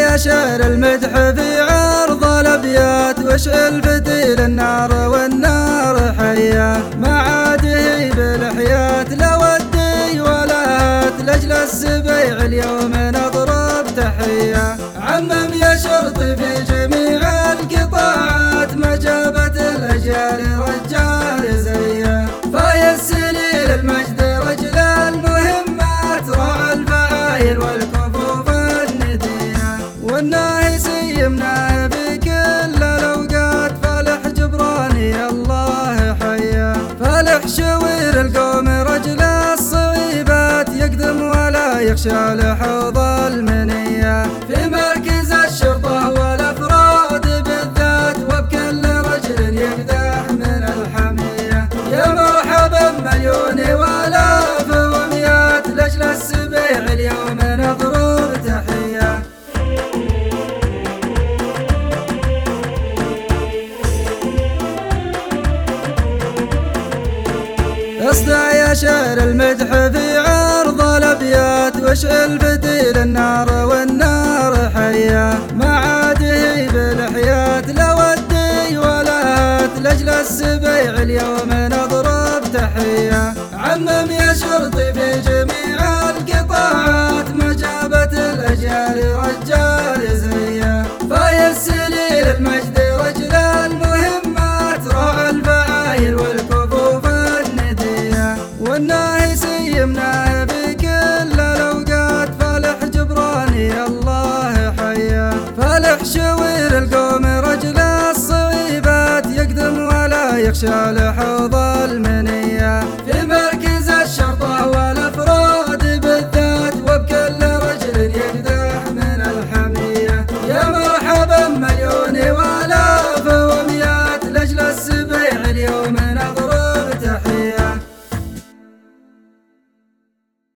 يا شعر المدح في عرض الابيات، واشعل فتيل النار والنار حياه، ما عاد يهيب الحياة لا ودي ولا هات، لاجل السبيع اليوم نضرب تحيه. عمم يا شرطي في جميع القطاعات، ما جابت الاجيال رجال زيه، فايز سليل المجد رجل المهمات، راعى الفعايل والكفوف النديه، والناهي سيمناه بكل الاوقات، فالح جبراني الله حياه، فالح شوير القوم رجل الصعيبات، يقدم ولا يخشى لحوض المنيه، في مركز الشرطه والافراد بالذات، وبكل رجل يقدح من الحميه، يا مرحبا مليون والاف ومئات، لاجل السبيع اليوم نضرب تحيه. اصدع يا شعر المدح في عرض الابيات، واشعل فتيل النار والنار حياه، ما عاد يهيب الحياة لا ودي ولا هات، لاجل السبيع اليوم نضرب تحيه. عمم يا شرطي في جميع القطاعات، ما جابت الاجيال رجال زيه، فايز سليل المجد رجل المهمات، راعى الفعايل والكفوف النديه، والناهي سيمناه بكل الاوقات، فالح جبراني الله حياه، فالح شوير القوم رجل الصعيبات، يقدم ولا يخشى